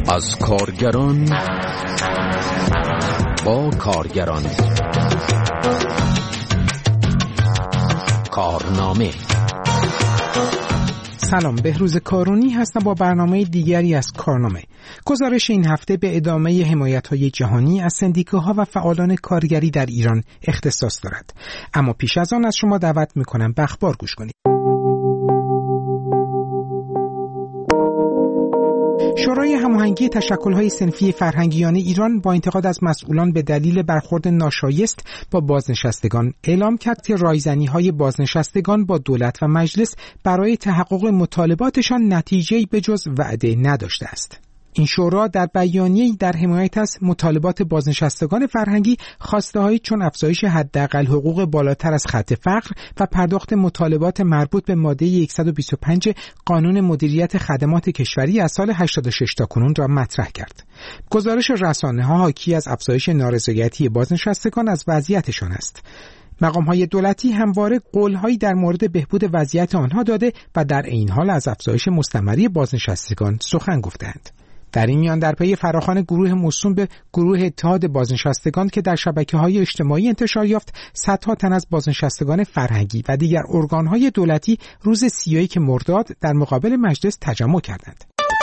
از کارگران با کارگران. کارنامه. سلام، بهروز کارونی هستم با برنامه دیگری از کارنامه. گزارش این هفته به ادامه حمایت‌های جهانی از سندیکاها و فعالان کارگری در ایران اختصاص دارد. اما پیش از آن از شما دعوت می‌کنم به اخبار گوش کنید. شورای هماهنگی تشکل‌های صنفی فرهنگیان ایران با انتقاد از مسئولان به دلیل برخورد ناشایست با بازنشستگان اعلام کرد که رایزنی‌های بازنشستگان با دولت و مجلس برای تحقق مطالباتشان نتیجه‌ای بجز وعده نداشته است. این شورا در بیانیه‌ای در حمایت از مطالبات بازنشستگان فرهنگی خواسته‌هایی چون افزایش حداقل حقوق بالاتر از خط فقر و پرداخت مطالبات مربوط به ماده 125 قانون مدیریت خدمات کشوری از سال 86 تا کنون را مطرح کرد. گزارش رسانه‌ها حاکی از افزایش نارضایتی بازنشستگان از وضعیتشان است. مقام‌های دولتی همواره قول‌هایی در مورد بهبود وضعیت آنها داده و در این حال از افزایش مستمری بازنشستگان سخن گفتند. در این میان در پی فراخوان گروه موسوم به گروه اتحاد بازنشستگان که در شبکه‌های اجتماعی انتشار یافت، صدها تن از بازنشستگان فرهنگی و دیگر ارگان‌های دولتی روز 31 مرداد در مقابل مجلس تجمع کردند.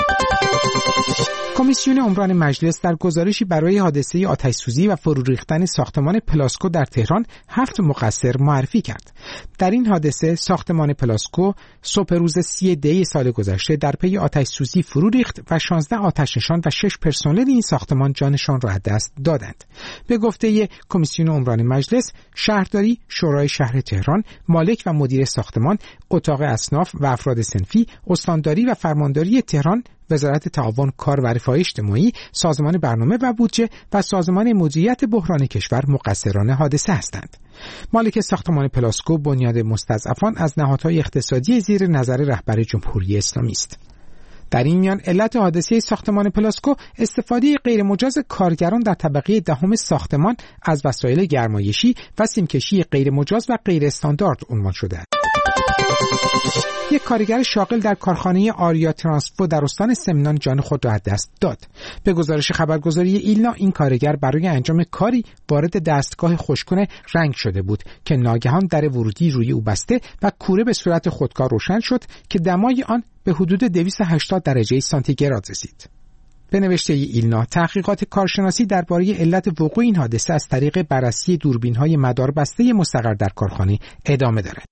کمیسیون عمران مجلس در گزارشی برای حادثه آتش‌سوزی و فرو ریختن ساختمان پلاسکو در تهران 7 مقصر معرفی کرد. در این حادثه ساختمان پلاسکو صبح روز 30 دی سال گذشته در پی آتش‌سوزی فرو ریخت و 16 آتش‌نشان و 6 پرسنل این ساختمان جانشان را از دست دادند. به گفته کمیسیون عمران مجلس، شهرداری، شورای شهر تهران، مالک و مدیر ساختمان، اتاق اصناف و افراد صنفی، استانداری و فرمانداری تهران، وزارت تعاون، کار و رفاه اجتماعی، سازمان برنامه و بودجه و سازمان مدیریت بحران کشور مقصران حادثه هستند. مالک ساختمان پلاسکو بنیاد مستضعفان از نهادهای اقتصادی زیر نظر رهبر جمهوری اسلامی است. در این میان علت حادثه ساختمان پلاسکو استفاده غیرمجاز کارگران در طبقه دهم ساختمان از وسایل گرمایشی و سیمکشی غیرمجاز و غیر استاندارد عنوان شده است. یک کارگر شاغل در کارخانه آریا ترانسپو در استان سمنان جان خود را از دست داد. به گزارش خبرگزاری ایلنا، این کارگر برای انجام کاری وارد دستگاه خشک‌کن رنگ شده بود که ناگهان در ورودی روی او بسته و کوره به صورت خودکار روشن شد که دمای آن به حدود 280 درجه سانتیگراد رسید. به نوشته ایلنا، تحقیقات کارشناسی درباره علت وقوع این حادثه از طریق بررسی دوربین‌های مداربسته مستقر در کارخانه ادامه دارد.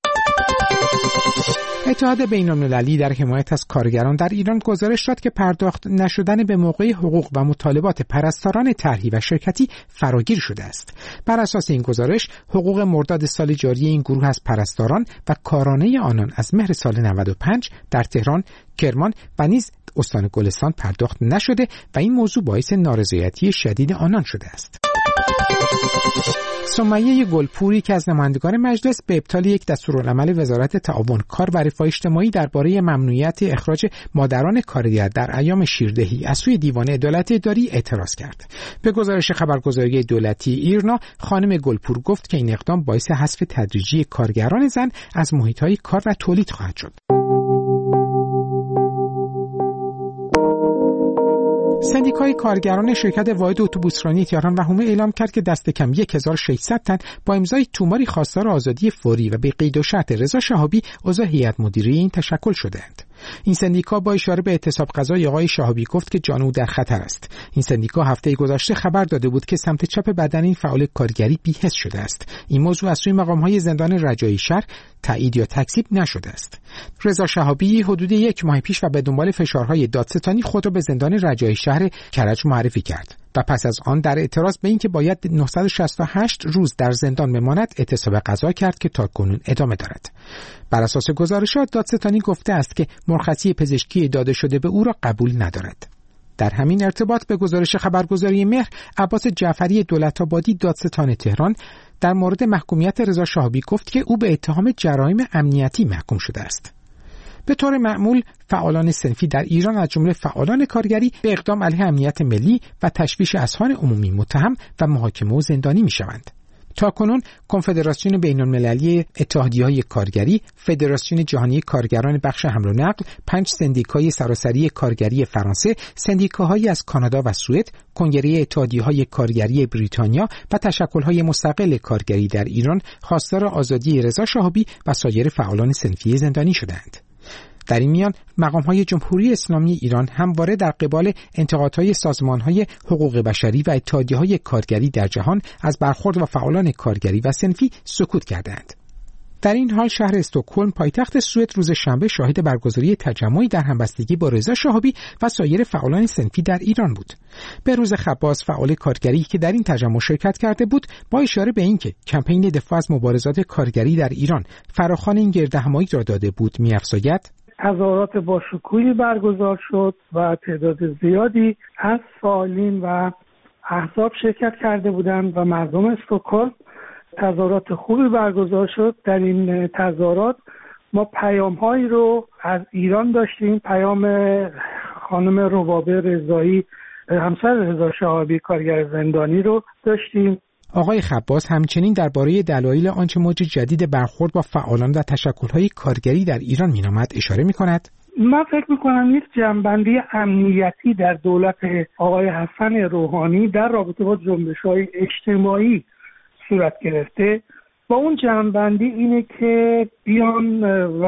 اتحاد بین‌المللی در حمایت از کارگران در ایران گزارش داد که پرداخت نشدن به موقع حقوق و مطالبات پرستاران طرحی و شرکتی فراگیر شده است. بر اساس این گزارش، حقوق مرداد سال جاری این گروه از پرستاران و کارانه آنان از مهر سال 95 در تهران، کرمان و نیز استان گلستان پرداخت نشده و این موضوع باعث نارضایتی شدید آنان شده است. سمیه گلپوری که از نمایندگان مجلس به ابطال یک دستورالعمل وزارت تعاون، کار و رفاه اجتماعی درباره ممنوعیت اخراج مادران کارگر در ایام شیردهی از سوی دیوان عدالت اداری اعتراض کرد. به گزارش خبرگزاری دولتی ایرنا، خانم گلپور گفت که این اقدام باعث حذف تدریجی کارگران زن از محیط‌های کار و تولید خواهد شد. سندیکای کارگران شرکت واحد اتوبوسرانی تهران و حومه اعلام کرد که دست کم 1600 تن با امضای توماری خواستار آزادی فوری و به قید و شرط رضا شهابی عضو هیئت مدیره این تشکل شده‌اند. این سندیکا با اشاره به اعتصاب غذای آقای شهابی گفت که جان او در خطر است. این سندیکا هفته گذشته خبر داده بود که سمت چپ بدن این فعال کارگری بی‌حس شده است. این موضوع از سوی مقام‌های زندان رجایی شهر تایید یا تکذیب نشده است. رضا شهابی حدود 1 ماه پیش و به دنبال فشارهای دادستانی خود را به زندان رجایی شهر کرج معرفی کرد و پس از آن در اعتراض به اینکه باید 968 روز در زندان بماند اعتصاب غذا کرد که تاکنون ادامه دارد. بر اساس گزارشات دادستانی گفته است که مرخصی پزشکی داده شده به او را قبول ندارد. در همین ارتباط به گزارش خبرگزاری مهر، عباس جعفری دولت‌آبادی دادستان تهران در مورد محکومیت رضا شهابی گفت که او به اتهام جرایم امنیتی محکوم شده است. به طور معمول فعالان صنفی در ایران از جمله فعالان کارگری به اقدام علیه امنیت ملی و تشویش اذهان عمومی متهم و محاکمه و زندانی می‌شوند. تاکنون کنفدراسیون بین‌المللی اتحادیه‌های کارگری، فدراسیون جهانی کارگران بخش حمل و نقل، 5 سندیکای سراسری کارگری فرانسه، سندیکاهایی از کانادا و سوئد، کنگره اتحادیه‌های کارگری بریتانیا و تشکل‌های مستقل کارگری در ایران خواستار آزادی رضا شهابی و سایر فعالان صنفی زندانی شدند. در این میان مقام‌های جمهوری اسلامی ایران همواره در قبال انتقادهای سازمان‌های حقوق بشری و اتحادیه‌های کارگری در جهان از برخورد با فعالان کارگری و صنفی سکوت کردند. در این حال شهر استکهلم پایتخت سوئد روز شنبه شاهد برگزاری تجمعی در همبستگی با رضا شهابی و سایر فعالان صنفی در ایران بود. بهروز خباس، فعال کارگری که در این تجمع شرکت کرده بود، با اشاره به اینکه کمپین دفاع از مبارزات کارگری در ایران فراخوان این گردهمایی را داده بود، می‌افزاید: تظاهرات با شکوهی برگزار شد و تعداد زیادی از فعالین و احزاب شرکت کرده بودند و مردم استکهلم تظاهرات خوبی برگزار شد. در این تظاهرات ما پیام‌هایی رو از ایران داشتیم. پیام خانم ربابه رضایی، همسر رضا شهابی کارگر زندانی رو داشتیم. آقای خباس همچنین درباره دلایل آنچه موج جدید برخورد با فعالان و تشکل‌های کارگری در ایران می‌نامد اشاره می‌کند. من فکر می‌کنم یک جنبندی امنیتی در دولت آقای حسن روحانی در رابطه با جنبش‌های اجتماعی صورت گرفته. با اون جنبندی اینه که بیان و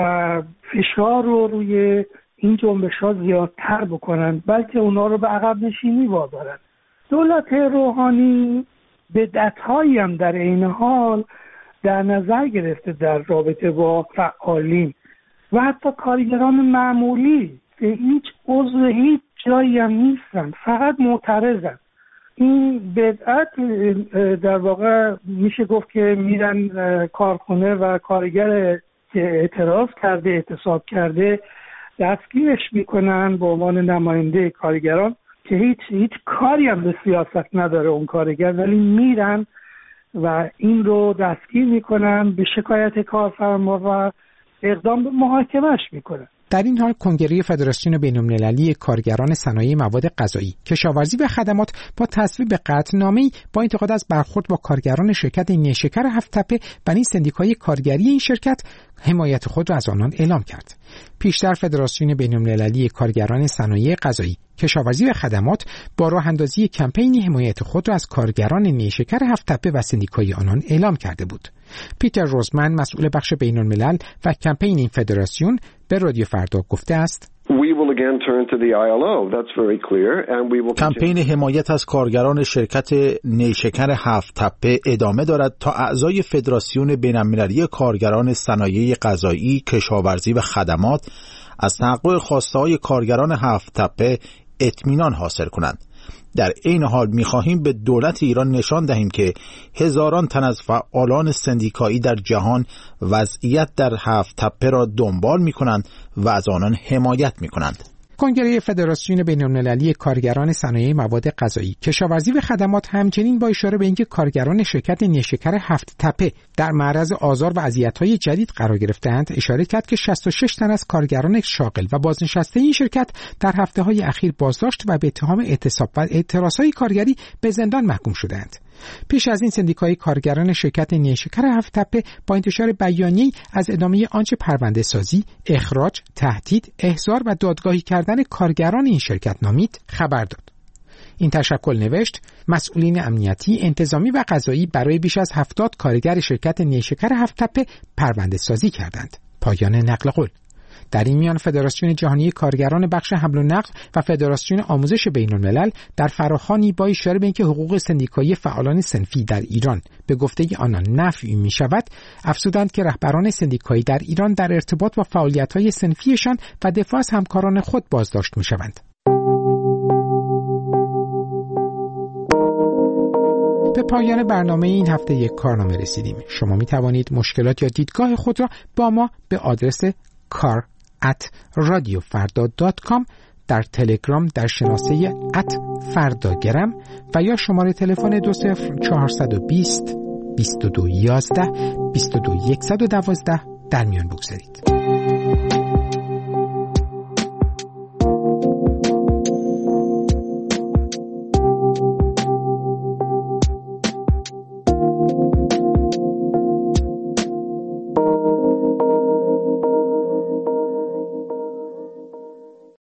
فشار رو روی این جنبش‌ها زیادتر بکنن، بلکه اونا رو به عقب نشینی وادارن. دولت روحانی بدعت‌هایی هم در این حال در نظر گرفته در رابطه با فعالین و حتی کارگران معمولی که هیچ عضو هیچ جایی هم نیستن، فقط معترضن. این بدعت در واقع میشه گفت که میرن کارخونه و کارگر که اعتراض کرده، اعتصاب کرده دستگیرش میکنن به عنوان نماینده کارگران که هیچ کاری هم به سیاست نداره اون کارگر، ولی میرن و این رو دستگیر میکنن، به شکایت کارفرما و اقدام به محاکمه‌اش میکنن. در این حال کنگره فدراسیون بین‌المللی کارگران صنایع مواد غذایی، کشاورزی و خدمات با تصویب قطعنامه‌ای با انتقاد از برخورد با کارگران شرکت نیشکر هفت‌تپه و نیز سندیکای کارگری این شرکت حمایت خود را از آنان اعلام کرد. پیشتر فدراسیون بین‌المللی کارگران صنایع غذایی، کشاورزی و خدمات با راه اندازی کمپینی حمایت خود را از کارگران نیشکر هفت‌تپه و سندیکای آنان اعلام کرده بود. پیتر روزمن، مسئول بخش بین‌الملل و کمپین این فدراسیون، به رادیو فردا گفته است: کمپین حمایت از کارگران شرکت نیشکر هفت‌تپه ادامه دارد تا اعضای فدراسیون بین‌المللی کارگران صنایع غذایی، کشاورزی و خدمات از تحقق خواسته‌های کارگران هفت‌تپه اطمینان حاصل کنند. در این حال می‌خواهیم به دولت ایران نشان دهیم که هزاران تن از فعالان سندیکایی در جهان وضعیت در هفت‌تپه را دنبال می‌کنند و از آنان حمایت می‌کنند. کنگره فدراسیون بین‌المللی کارگران صنایع مواد غذایی، کشاورزی و خدمات همچنین با اشاره به اینکه کارگران شرکت نیشکر هفت‌تپه در معرض آزار و اذیت‌های جدید قرار گرفتند، اشاره کرد که 66 تن از کارگران شاغل و بازنشسته این شرکت در هفته‌های اخیر بازداشت و به اتهام اعتصاب و اعتراض‌های کارگری به زندان محکوم شدند. پیش از این سندیکای کارگران شرکت نیشکر هفت‌تپه با انتشار بیانیه‌ای از ادامه آنچه پرونده سازی، اخراج، تهدید، احضار و دادگاهی کردن کارگران این شرکت نامید خبر داد. این تشکل نوشت: مسئولین امنیتی، انتظامی و قضایی برای بیش از 70 کارگر شرکت نیشکر هفت‌تپه پرونده سازی کردند. پایان نقل قول. در این میان فدراسیون جهانی کارگران بخش حمل و نقل و فدراسیون آموزش بین‌الملل در فراخوانی با اشاره به اینکه حقوق سندیکایی فعالان صنفی در ایران به گفته آنان نفی می شود، افزودند که رهبران سندیکایی در ایران در ارتباط با فعالیت‌های صنفیشان و دفاع از همکاران خود بازداشت می شوند. به پایان برنامه این هفته یک کارنامه رسیدیم. شما می توانید مشکلات یا دیدگاه خود را با ما به آدرس kar@radiofarda.com در تلگرام در شناسه @فرداگرم و یا شماره تلفن 20420 2211 22112 در میان بگذارید.